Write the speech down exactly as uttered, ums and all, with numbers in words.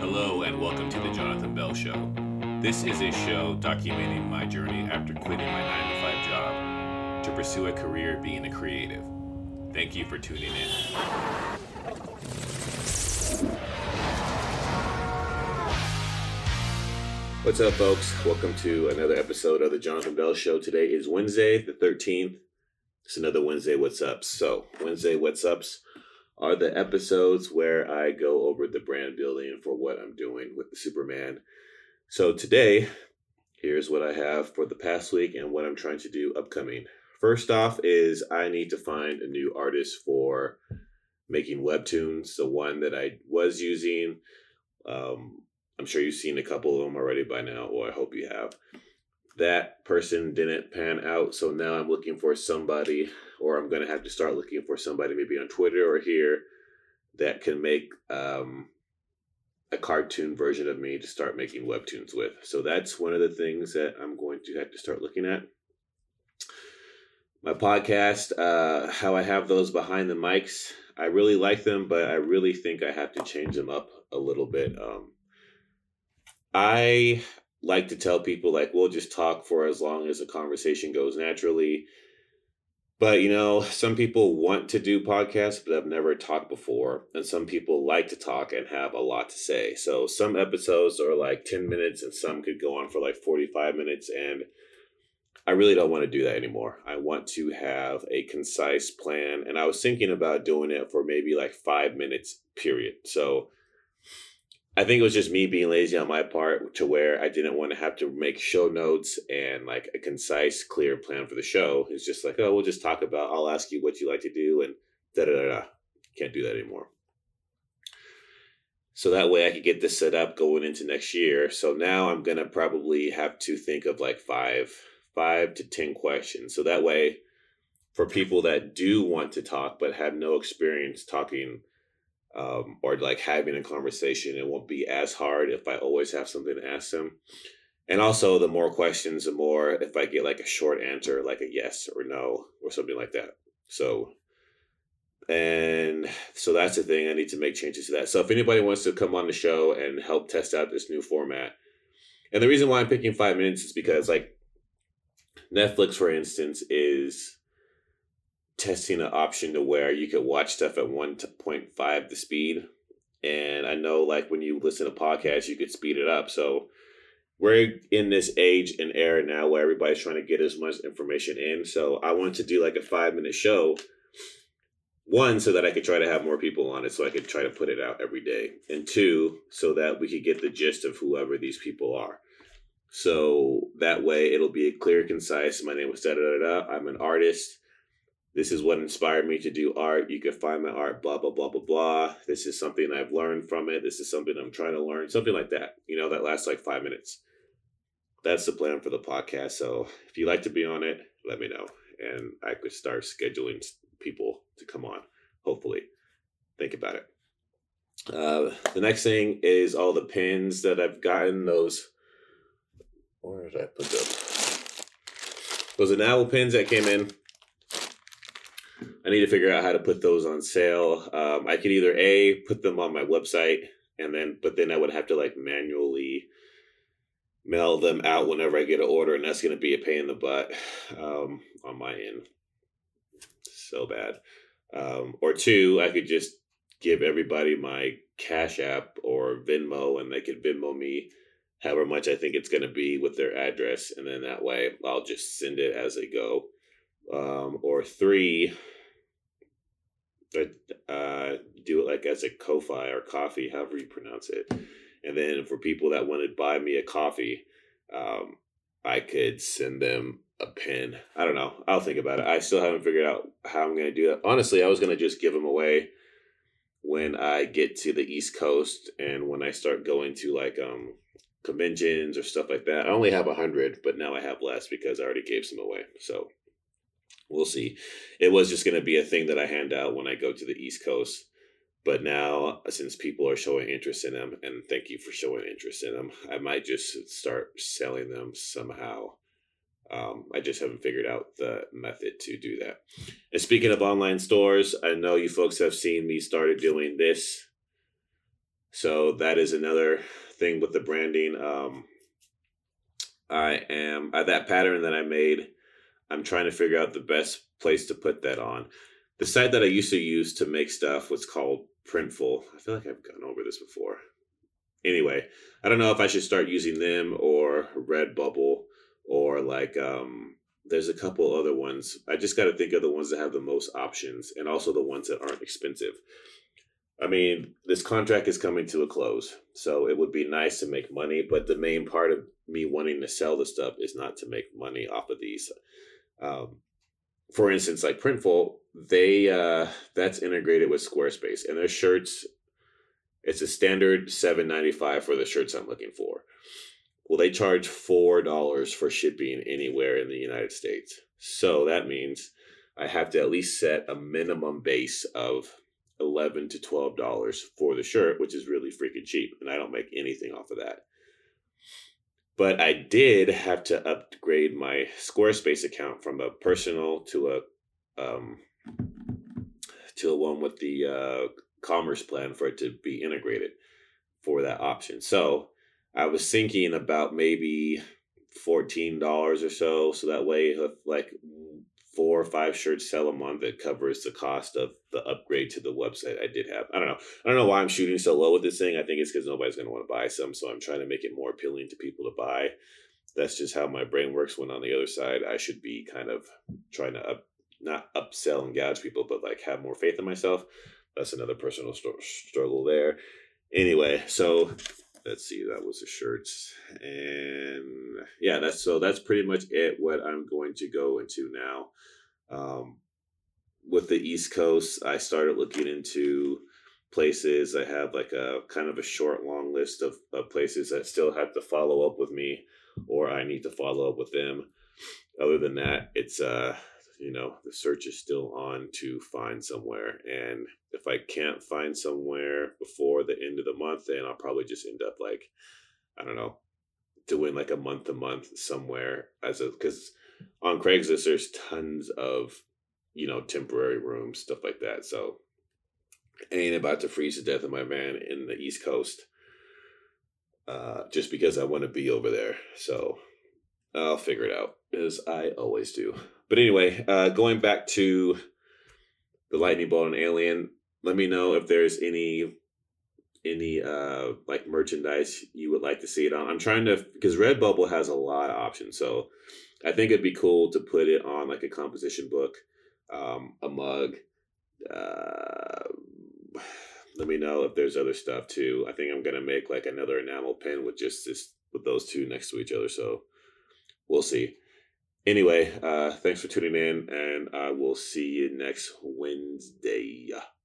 Hello and welcome to the Jonathan Bell Show. This is a show documenting my journey after quitting my nine to five job to pursue a career being a creative. Thank you for tuning in. What's up, folks? Welcome to another episode of the Jonathan Bell Show. Today is Wednesday, the thirteenth. It's another Wednesday What's Ups. So, Wednesday What's Ups are the episodes where I go over the brand building for what I'm doing with the Superman. So today, here's what I have for the past week and what I'm trying to do upcoming. First off is I need to find a new artist for making webtoons. The one that I was using, um, I'm sure you've seen a couple of them already by now, or I hope you have. That person didn't pan out, so now I'm looking for somebody, or I'm going to have to start looking for somebody maybe on Twitter or here that can make um, a cartoon version of me to start making webtoons with. So that's one of the things that I'm going to have to start looking at. My podcast, uh, how I have those behind the mics, I really like them, but I really think I have to change them up a little bit. Um, I like to tell people, like, we'll just talk for as long as the conversation goes naturally. But, you know, some people want to do podcasts, but have never talked before. And some people like to talk and have a lot to say. So some episodes are like ten minutes and some could go on for like forty-five minutes. And I really don't want to do that anymore. I want to have a concise plan. And I was thinking about doing it for maybe like five minutes, period. So I think it was just me being lazy on my part to where I didn't want to have to make show notes and like a concise, clear plan for the show. It's just like, oh, we'll just talk about, I'll ask you what you like to do and da da da da. Can't do that anymore. So that way I could get this set up going into next year. So now I'm going to probably have to think of like five, five to ten questions. So that way for people that do want to talk but have no experience talking Um, or like having a conversation, it won't be as hard if I always have something to ask them. And also the more questions, the more if I get like a short answer, like a yes or no or something like that. So, and so that's the thing. I need to make changes to that. So if anybody wants to come on the show and help test out this new format, and the reason why I'm picking five minutes is because like Netflix, for instance, is testing an option to where you could watch stuff at one point five the speed. And I know like when you listen to podcasts, you could speed it up. So we're in this age and era now where everybody's trying to get as much information in. So I wanted to do like a five minute show. One, so that I could try to have more people on it so I could try to put it out every day. And two, so that we could get the gist of whoever these people are. So that way it'll be clear, concise. My name was da da da da. I'm an artist. This is what inspired me to do art. You can find my art, blah, blah, blah, blah, blah. This is something I've learned from it. This is something I'm trying to learn. Something like that. You know, that lasts like five minutes. That's the plan for the podcast. So if you'd like to be on it, let me know. And I could start scheduling people to come on, hopefully. Think about it. Uh, the next thing is all the pins that I've gotten. Those, where did I put them? Those enamel pins that came in. I need to figure out how to put those on sale. Um, I could either A, put them on my website, and then, but then I would have to like manually mail them out whenever I get an order, and that's going to be a pain in the butt um, on my end. So bad. Um, or two, I could just give everybody my Cash App or Venmo, and they could Venmo me however much I think it's going to be with their address, and then that way I'll just send it as they go. Um, or three, uh, do it like as a Ko-Fi or coffee, however you pronounce it. And then for people that want to buy me a coffee, um, I could send them a pin. I don't know. I'll think about it. I still haven't figured out how I'm going to do that. Honestly, I was going to just give them away when I get to the East Coast and when I start going to like um, conventions or stuff like that. I only have a hundred, but now I have less because I already gave some away. So we'll see. It was just going to be a thing that I hand out when I go to the East Coast. But now, since people are showing interest in them, and thank you for showing interest in them, I might just start selling them somehow. Um, I just haven't figured out the method to do that. And speaking of online stores, I know you folks have seen me started doing this So that is another thing with the branding. Um, I am uh, that pattern that I made. I'm trying to figure out the best place to put that on. The site that I used to use to make stuff was called Printful. I feel like I've gone over this before. Anyway, I don't know if I should start using them or Redbubble or like um there's a couple other ones. I just got to think of the ones that have the most options and also the ones that aren't expensive. I mean, this contract is coming to a close, so it would be nice to make money, but the main part of me wanting to sell the stuff is not to make money off of these. Um, for instance, like Printful, they uh, that's integrated with Squarespace, and their shirts. It's a standard seven ninety five for the shirts I'm looking for. Well, they charge four dollars for shipping anywhere in the United States, so that means I have to at least set a minimum base of eleven to twelve dollars for the shirt, which is really freaking cheap, and I don't make anything off of that. But I did have to upgrade my Squarespace account from a personal to a um, to a one with the uh, commerce plan for it to be integrated for that option. So I was thinking about maybe fourteen dollars or so. So that way, if like four or five shirts sell a month, it covers the cost of the upgrade to the website I did have. I don't know. I don't know why I'm shooting so low with this thing. I think it's because nobody's going to want to buy some. So I'm trying to make it more appealing to people to buy. That's just how my brain works. When on the other side, I should be kind of trying to up, not upsell and gouge people, but like have more faith in myself. That's another personal st- struggle there. Anyway, so let's see. That was the shirts, and yeah, that's so that's pretty much it. What I'm going to go into now. Um, with the East Coast, I started looking into places. I have like a kind of a short, long list of, of places that still have to follow up with me, or I need to follow up with them. Other than that, it's uh, you know, the search is still on to find somewhere, and if I can't find somewhere before the end of the month, then I'll probably just end up like, I don't know, doing like a month to month somewhere as a because on Craigslist there's tons of, you know, temporary rooms, stuff like that. So I ain't about to freeze to death in my van in the East Coast uh, just because I want to be over there. So I'll figure it out as I always do. But anyway, uh, going back to the lightning bolt and alien, let me know if there's any any uh like merchandise you would like to see it on. I'm trying to because Redbubble has a lot of options, so I think it'd be cool to put it on like a composition book, um, a mug. Uh, let me know if there's other stuff too. I think I'm gonna make like another enamel pen with just this with those two next to each other. So we'll see. Anyway, uh, thanks for tuning in, and I will see you next Wednesday.